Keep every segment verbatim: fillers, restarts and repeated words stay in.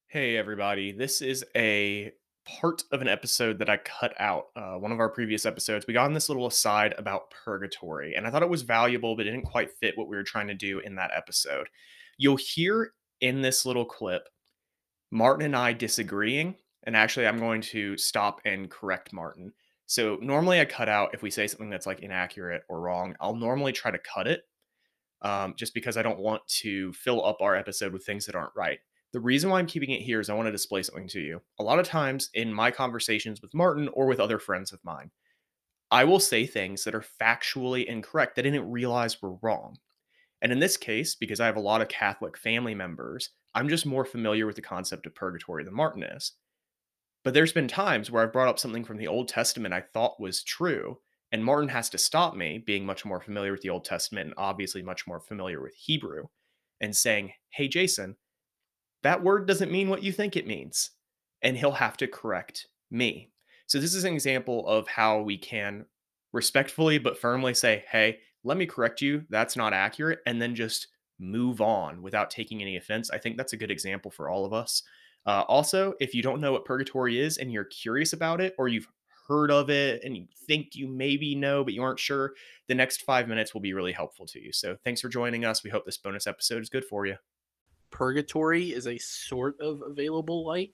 Hey, everybody. This is a part of an episode that I cut out. Uh, one of our previous episodes, we got in this little aside about purgatory, and I thought it was valuable, but it didn't quite fit what we were trying to do in that episode. You'll hear in this little clip Martin and I disagreeing, and actually, I'm going to stop and correct Martin. So, normally I cut out if we say something that's like inaccurate or wrong, I'll normally try to cut it um, just because I don't want to fill up our episode with things that aren't right. The reason why I'm keeping it here is I want to display something to you. A lot of times in my conversations with Martin or with other friends of mine, I will say things that are factually incorrect that I didn't realize were wrong. And in this case, because I have a lot of Catholic family members, I'm just more familiar with the concept of purgatory than Martin is. But there's been times where I've brought up something from the Old Testament I thought was true, and Martin has to stop me, being much more familiar with the Old Testament and obviously much more familiar with Hebrew, and saying, "Hey, Jason, that word doesn't mean what you think it means." And he'll have to correct me. So, this is an example of how we can respectfully but firmly say, "Hey, let me correct you. That's not accurate." And then just move on without taking any offense. I think that's a good example for all of us. Uh, also, if you don't know what purgatory is and you're curious about it, or you've heard of it and you think you maybe know, but you aren't sure, the next five minutes will be really helpful to you. So, thanks for joining us. We hope this bonus episode is good for you. Purgatory is a sort of available light.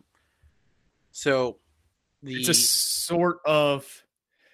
So the It's a sort of,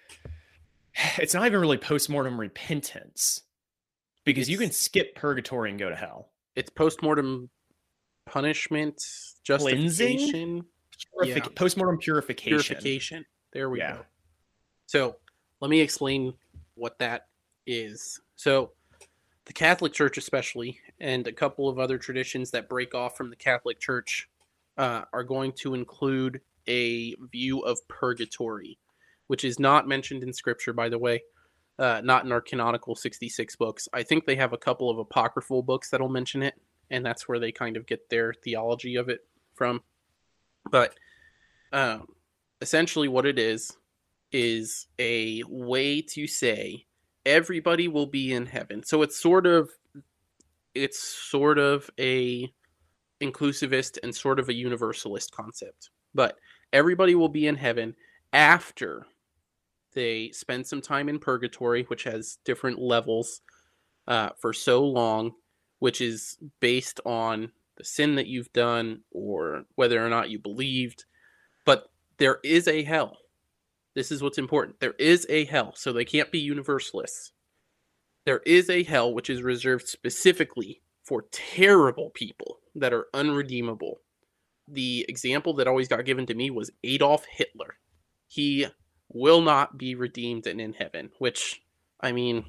it's not even really postmortem repentance because you can skip purgatory and go to hell. It's postmortem punishment, Cleansing? justification, Purific- yeah, Postmortem purification. purification. There we Yeah. go. So let me explain what that is. So the Catholic Church, especially, and a couple of other traditions that break off from the Catholic Church, uh, are going to include a view of purgatory, which is not mentioned in Scripture, by the way, uh, not in our canonical sixty-six books. I think they have a couple of apocryphal books that'll mention it, and that's where they kind of get their theology of it from. But um, essentially, what it is is a way to say everybody will be in heaven. So it's sort of it's sort of a inclusivist and sort of a universalist concept. But everybody will be in heaven after they spend some time in purgatory, which has different levels uh, for so long, which is based on the sin that you've done or whether or not you believed. But there is a hell. This is what's important. There is a hell, so they can't be universalists. There is a hell which is reserved specifically for terrible people that are unredeemable. The example that always got given to me was Adolf Hitler. He will not be redeemed and in heaven, which, I mean,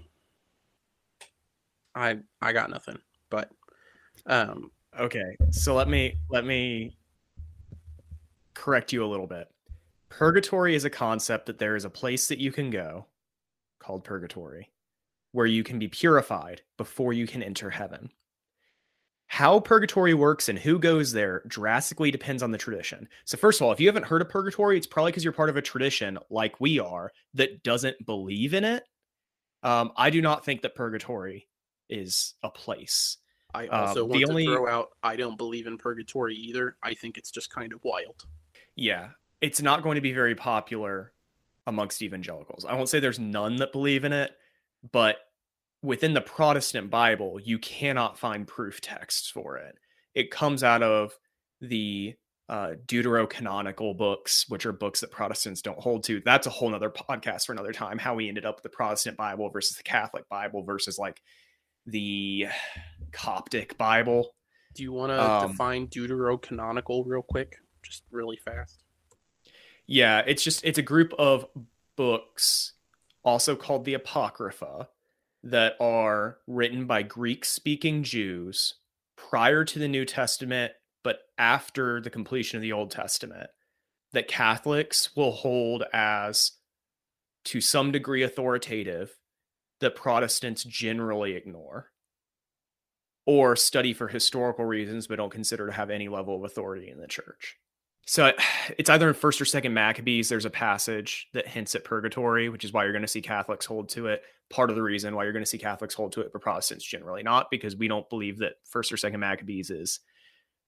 I I got nothing. But um Okay. So let me let me correct you a little bit. Purgatory is a concept that there is a place that you can go called purgatory where you can be purified before you can enter heaven. How purgatory works and who goes there drastically depends on the tradition. So first of all, if you haven't heard of purgatory, it's probably because you're part of a tradition like we are that doesn't believe in it. Um, I do not think that purgatory is a place. I Uh, also the want to only throw out I don't believe in purgatory either. I think it's just kind of wild. yeah, it's not going to be very popular amongst evangelicals. I won't say there's none that believe in it, but within the Protestant Bible, you cannot find proof texts for it. It comes out of the uh, deuterocanonical books, which are books that Protestants don't hold to. That's a whole nother podcast for another time, how we ended up with the Protestant Bible versus the Catholic Bible versus like the Coptic Bible. Do you want to Um, define deuterocanonical real quick? Just really fast. yeah, it's just, it's a group of books, also called the Apocrypha, that are written by Greek-speaking Jews prior to the New Testament, but after the completion of the Old Testament, that Catholics will hold as, to some degree, authoritative, that Protestants generally ignore or study for historical reasons, but don't consider to have any level of authority in the church. So it's either in First or Second Maccabees, there's a passage that hints at purgatory, which is why you're going to see Catholics hold to it. Part of the reason why you're going to see Catholics hold to it, but Protestants generally not, because we don't believe that First or Second Maccabees is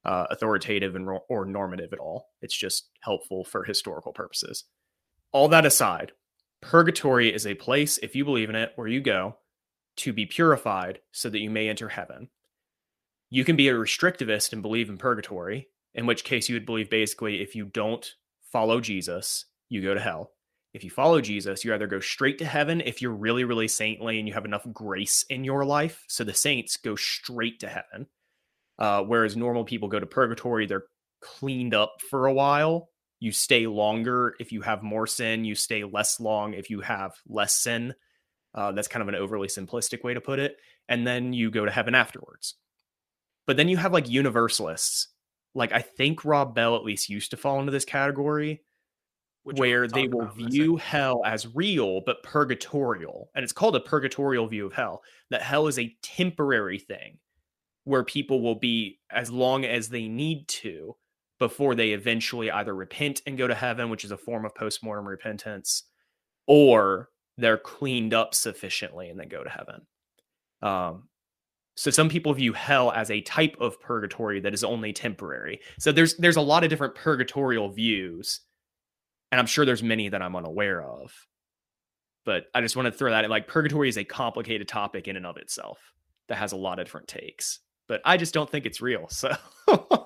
uh, authoritative and, or normative at all. It's just helpful for historical purposes. All that aside, purgatory is a place, if you believe in it, where you go to be purified so that you may enter heaven. You can be a restrictivist and believe in purgatory, in which case you would believe basically if you don't follow Jesus, you go to hell. If you follow Jesus, you either go straight to heaven if you're really, really saintly and you have enough grace in your life. So the saints go straight to heaven. Uh, whereas normal people go to purgatory, they're cleaned up for a while. You stay longer if you have more sin. You stay less long if you have less sin. Uh, that's kind of an overly simplistic way to put it. And then you go to heaven afterwards. But then you have like universalists. Like I think Rob Bell at least used to fall into this category, which where they will view hell as real but purgatorial. And it's called a purgatorial view of hell, that hell is a temporary thing where people will be as long as they need to before they eventually either repent and go to heaven, which is a form of postmortem repentance, or they're cleaned up sufficiently and then go to heaven. Um, so some people view hell as a type of purgatory that is only temporary. So there's there's a lot of different purgatorial views, and I'm sure there's many that I'm unaware of. But I just want to throw that in. Like, purgatory is a complicated topic in and of itself that has a lot of different takes. But I just don't think it's real. So